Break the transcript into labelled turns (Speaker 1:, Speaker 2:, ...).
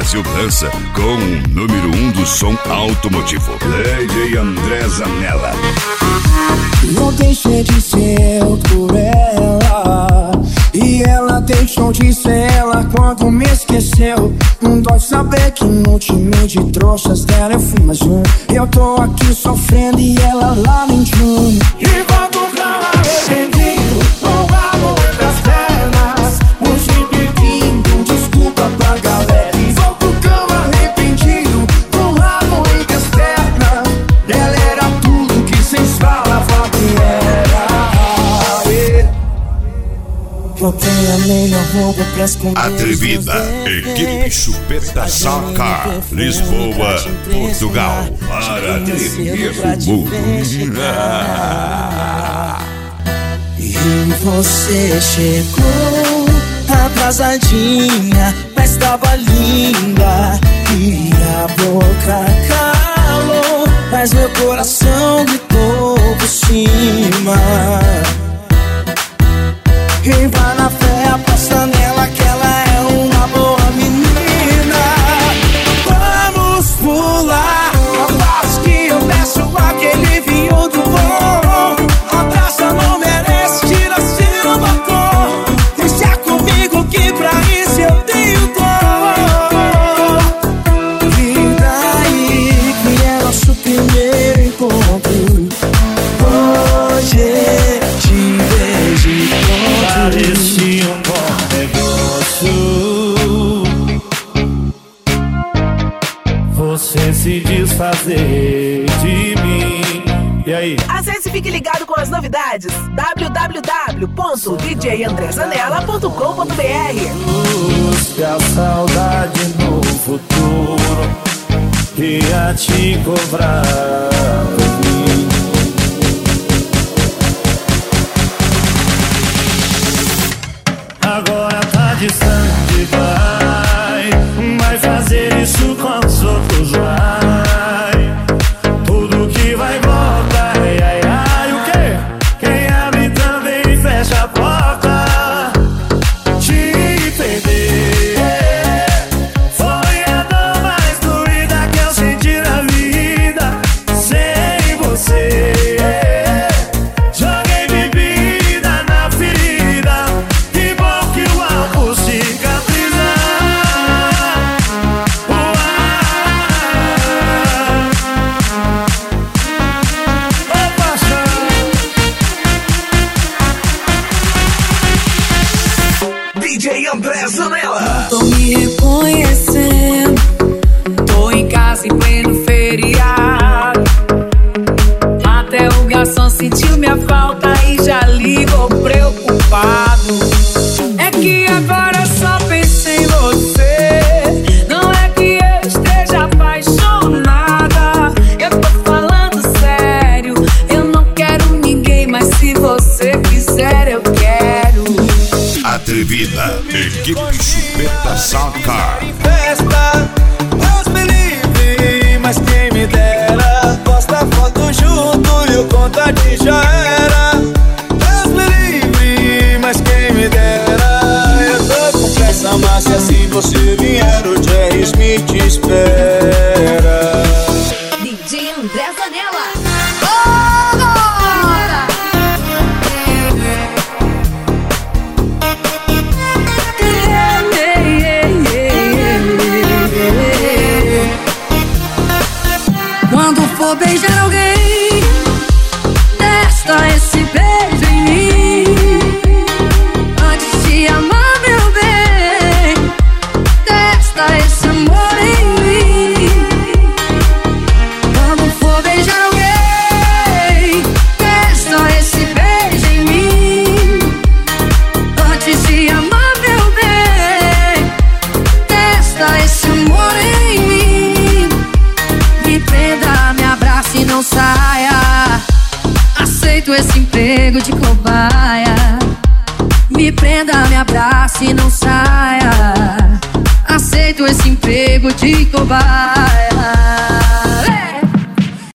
Speaker 1: Brasil dança com o número 1 do som automotivo, DJ André Zanella.
Speaker 2: Não deixei de ser eu por ela, e ela deixou de ser ela quando me esqueceu. Não dói saber que no time de trouxas dela eu fui mais um. Eu tô aqui sofrendo e ela lá mentindo. E volto pra lá arrependido, com o amor entre as pernas, hoje pedindo desculpa pra galera. E volto tão arrependido, com o amor entre as pernas. Ela era tudo que cês falavam que era. Botei a melhor roupa pra esconder.
Speaker 1: Atrevida, equipe Chupeta Socar, Lisboa, Portugal, para tremer o mundo.
Speaker 2: E você chegou atrasadinha, mas tava linda. E a boca calou, mas meu coração gritou por cima. E vai na fé, aposta nela que ela é uma boa menina. Vamos pular, aposto que eu peço aquele vinho do bom. A praça não merece tirar-se no balcão. Deixa comigo que pra isso eu tenho dor. E daí que é nosso primeiro encontro. Hoje te vejo.
Speaker 3: Parecia um bom negócio você se desfazer de mim. E aí?
Speaker 4: Acesse e fique ligado com as novidades. www.djandrezanella.com.br.
Speaker 3: Busca a saudade no futuro ia te cobrar por mim. Agora tá distante, vai fazer isso com os outros, vai. Tudo que vai voltar, ai, ai, ai, o quê? Quem abre também fecha a porta. Te perder foi a dor mais doída que eu senti na vida. Sem você joguei bebida na ferida. Que bom que o álcool cicatrizar. Ô paixão.
Speaker 4: DJ André Zanella.
Speaker 5: Tô me reconhecendo, tô em casa em pleno feriado. Até o garçom sentiu minha falta e já ligou preocupado. É que agora só penso em você, não é que eu esteja apaixonada. Eu tô falando sério, eu não quero ninguém, mas se você quiser eu quero.
Speaker 1: Atrevida, equipe Chupeta Socar.
Speaker 2: Festa, Deus me livre, mas quem me dera. Posta foto junto e o contato já era. Deus me livre, mas quem me dera. Eu tô com pressa, mas se assim você vier, o Jerry Smith te espera.
Speaker 4: DJ André Zanella.
Speaker 5: Quando for beijar alguém, testa esse beijo em mim. Antes de amar, meu bem, testa esse amor em mim. Quando for beijar alguém, testa esse beijo em mim. Antes de amar, meu bem, testa esse amor em mim. Me prenda, me abrace e não saia. Aceito esse emprego de cobaia. Me prenda, me abrace e não saia. Aceito esse emprego de cobaia.